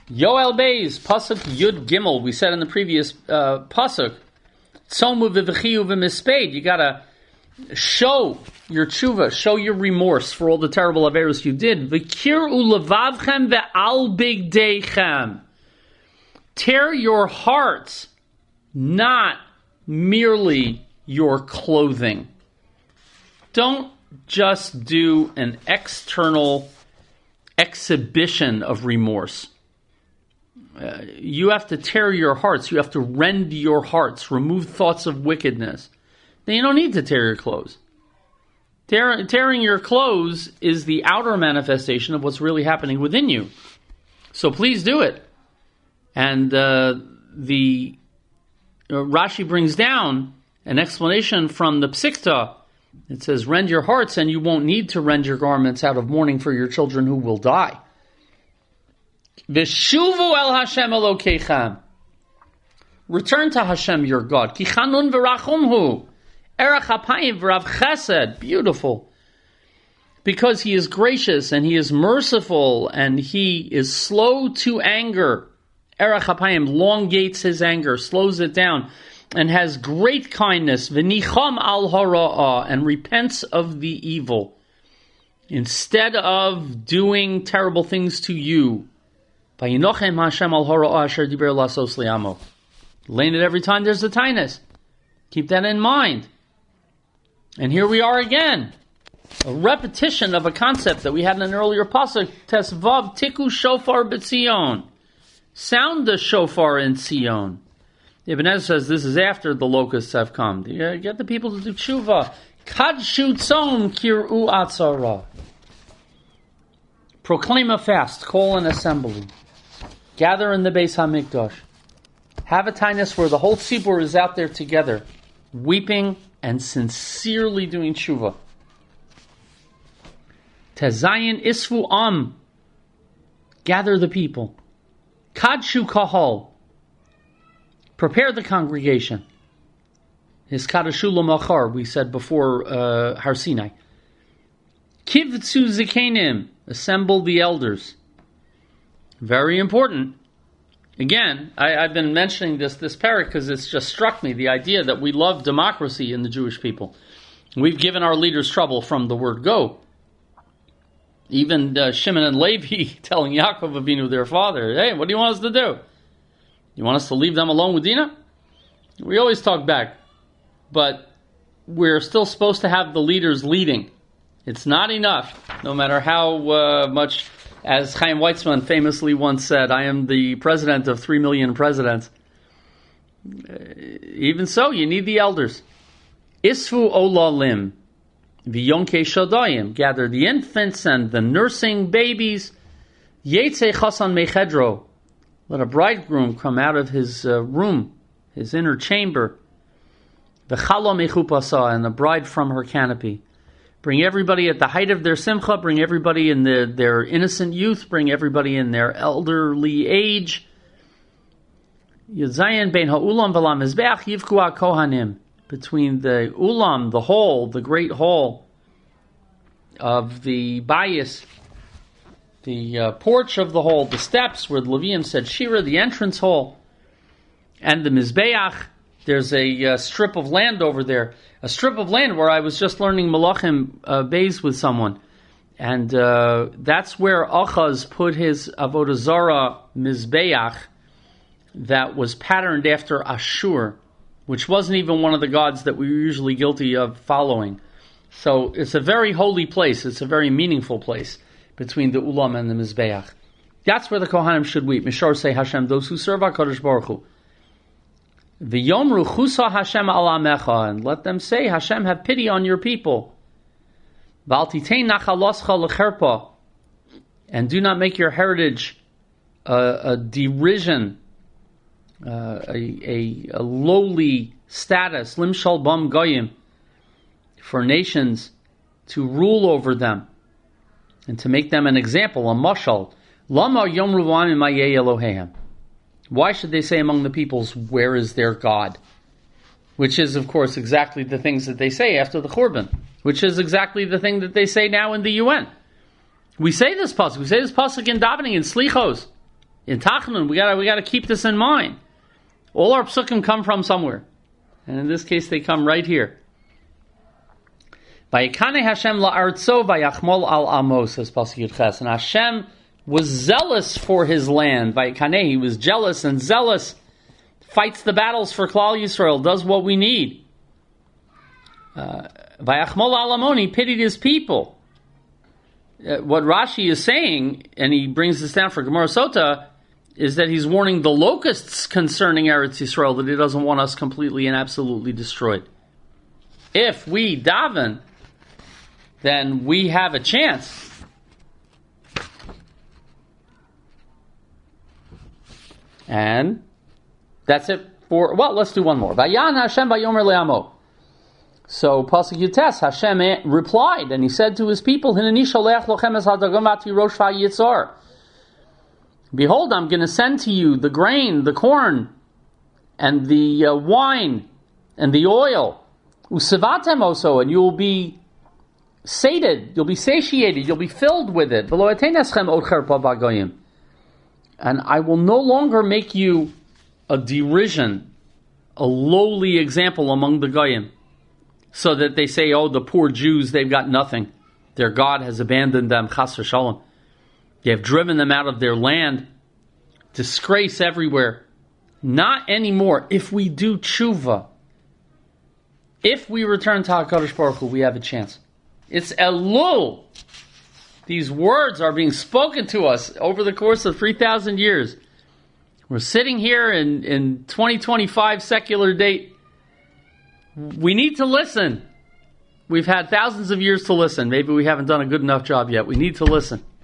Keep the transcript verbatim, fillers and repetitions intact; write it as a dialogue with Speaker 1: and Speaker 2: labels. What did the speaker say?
Speaker 1: Yoel Beis, Pasuk Yud Gimel. We said in the previous uh, Pasuk, Tzomu v'v'chiyu v'misped. You gotta show your tshuva, show your remorse for all the terrible averus you did. V'kir'u levavchem ve'al bigdeichem. Tear your hearts, not merely your clothing. Don't just do an external exhibition of remorse. Uh, you have to tear your hearts. You have to rend your hearts. Remove thoughts of wickedness. Then you don't need to tear your clothes. Tear, tearing your clothes is the outer manifestation of what's really happening within you. So please do it. And uh, the uh, Rashi brings down an explanation from the Psikta. It says, rend your hearts and you won't need to rend your garments out of mourning for your children who will die. V'shuvu el Hashem Elokeichem. Return to Hashem your God. Ki chanun v'rachumhu. Erech hapayim v'rav chesed. Beautiful. Because he is gracious and he is merciful and he is slow to anger. Erech hapayim elongates his anger, slows it down, and has great kindness. V'nicham al hara'ah. And repents of the evil. Instead of doing terrible things to you. Vayinochem Hashem al hara'ah asher diber lasos li'amo. Laying it every time there's a tainus. Keep that in mind. And here we are again. A repetition of a concept that we had in an earlier pasuk. Tesvav tiku shofar b'tzion. Sound the shofar in Tzion. Ibn Ezra says this is after the locusts have come. You get the people to do tshuva. Kadshu tzom kir'u atzara. Proclaim a fast. Call an assembly. Gather in the Beis HaMikdash. Have a tainus where the whole tzibur is out there together, weeping and sincerely doing tshuva. Tezayin isfu am. Gather the people. Kadshu kahal. Prepare the congregation. Hiskadashu l'machar, we said before uh, Har Sinai. Kivtzu zikenim. Assemble the elders. Very important. Again, I, I've been mentioning this this parak because it's just struck me, the idea that we love democracy in the Jewish people. We've given our leaders trouble from the word go. Even uh, Shimon and Levi telling Yaakov Avinu, their father, hey, what do you want us to do? You want us to leave them alone with Dinah? We always talk back. But we're still supposed to have the leaders leading. It's not enough, no matter how uh, much, as Chaim Weizmann famously once said, I am the president of three million presidents. Uh, even so, you need the elders. Isfu olalim, v'yonke shadayim, gather the infants and the nursing babies. Yetze chasan mechedro, let a bridegroom come out of his uh, room, his inner chamber. V'chalo mechupasa, and the bride from her canopy. Bring everybody at the height of their simcha, bring everybody in the, their innocent youth, bring everybody in their elderly age. Yudzayin bein ha'ulam v'lam mizbeach yivku ha'kohanim. Between the ulam, the hall, the great hall of the bayis, the uh, porch of the hall, the steps where the Levium said Shira, the entrance hall, and the mizbeach. There's a uh, strip of land over there. A strip of land where I was just learning Malachim uh, Beis with someone. And uh, that's where Achaz put his Avodah Zarah Mizbeach that was patterned after Ashur, which wasn't even one of the gods that we were usually guilty of following. So it's a very holy place. It's a very meaningful place between the Ulam and the Mizbeach. That's where the Kohanim should weep. Mishar say Hashem, those who serve HaKadosh Baruch Hu. V'yomru chusa Hashem alamecha, and let them say, Hashem, have pity on your people. V'al titein nachaloscha lecherpa, and do not make your heritage uh, a derision, uh, a, a, a lowly status, limshal bam goyim, for nations to rule over them, and to make them an example, a mashal. Lama yomru v'anim mayeh Eloheim. Why should they say among the peoples, where is their God? Which is, of course, exactly the things that they say after the Churban. Which is exactly the thing that they say now in the U N. We say this pasuk. We say this pasuk in davening, in slichos, in Tachnun, we gotta we gotta keep this in mind. All our psukim come from somewhere, and in this case, they come right here. Vayikane Hashem la'artzo vayachmol al amo, says Pasuk Yud Ches, and Hashem was zealous for His land. Vayikane, He was jealous and zealous, fights the battles for Klal Yisrael, does what we need. Vayachmol al amo, He pitied His people. Uh, what Rashi is saying, and he brings this down for Gemara Sota, is that he's warning the locusts concerning Eretz Yisrael that He doesn't want us completely and absolutely destroyed. If we daven, then we have a chance. And that's it for, well, let's do one more. Vayan Hashem vayomer le'amo. So Pasuk Yutes, Hashem replied, and He said to His people, Hineni sholech lochem es hadagam v'ati rosh v'yitzar. Behold, I'm going to send to you the grain, the corn, and the uh, wine, and the oil. Usivatem also, and you will be sated, you'll be satiated, you'll be filled with it. And I will no longer make you a derision, a lowly example among the Goyim, so that they say, oh, the poor Jews, they've got nothing. Their God has abandoned them, chas v'shalom. They have driven them out of their land. Disgrace everywhere. Not anymore. If we do tshuva, if we return to HaKadosh Baruch Hu, we have a chance. It's Elul. These words are being spoken to us over the course of three thousand years. We're sitting here in, in twenty twenty-five secular date. We need to listen. We've had thousands of years to listen. Maybe we haven't done a good enough job yet. We need to listen.